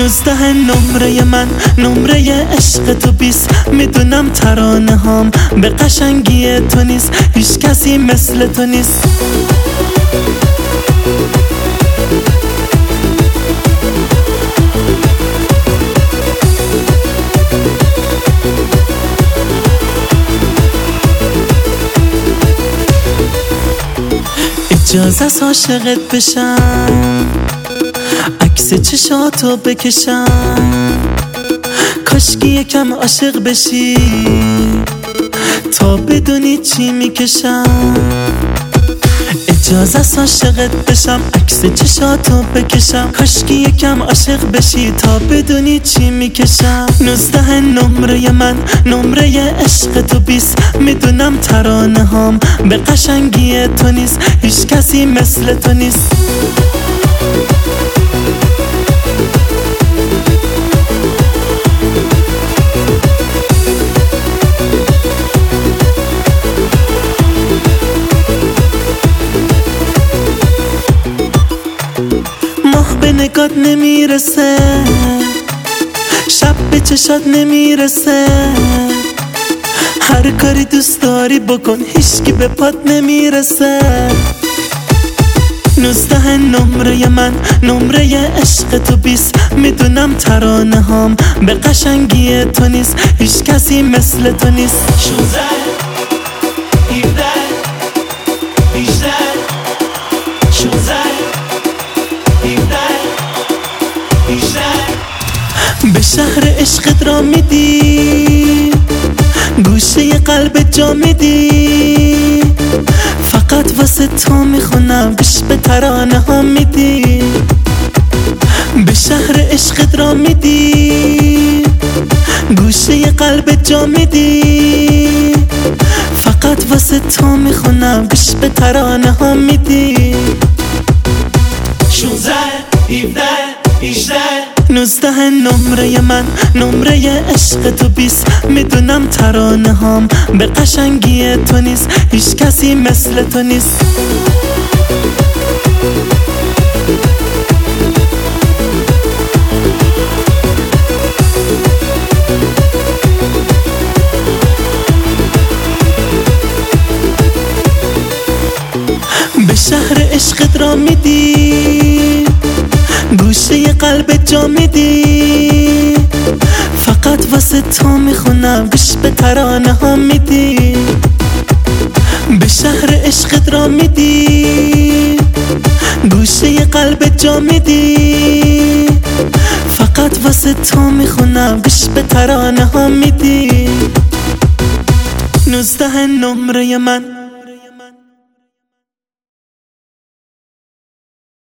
19 نمره من، نمره عشق تو 20. میدونم ترانه هام به قشنگی تو نیست، هیچ کسی مثل تو نیست. اجازه است عاشقت بشم، عکس چشاتو بکشم، کاشکی یکم عاشق بشی تا بدونی چی میکشم. اجازه است عاشقت بشم، عکس چشاتو بکشم، کاشکی یکم عاشق بشی تا بدونی چی میکشم. 19 نمره من، نمره عشق تو 20. میدونم ترانه هام به قشنگی تو نیست، هیچ کسی مثل تو نیست. ماه به نگات نمیرسه، شب به چشات نمیرسه، هر کاری دوست داری بکن هیچکی به پات نمیرسه. 19 نمره من، نمره عشق تو 20. میدونم ترانه هام به قشنگی تو نیست، هیچ کسی مثل تو نیست. 16 17 18 16 17 18 به شهر عشقت را میدی، گوشه قلب جا میدی، فقط واسه تو میخونم گوش به ترانه ها میدی. به شهر عشقت را میدی، گوشه قلب جا میدی، فقط واسه تو میخونم گوش به ترانه ها میدی. 16 17 18 19 نمره من، نمره عشق تو 20. میدونم ترانه هام به قشنگی تو نیست، هیچ کسی مثل تو نیست. به شهر عشقت را میدی، گوشه قلب جا میدی، فقط واسه تو میخونم گوش به ترانه ها میدی. به شهر عشقت را میدی، گوشه قلب جا میدی، فقط واسه تو میخونم گوش به ترانه ها میدی. 19 نمره من.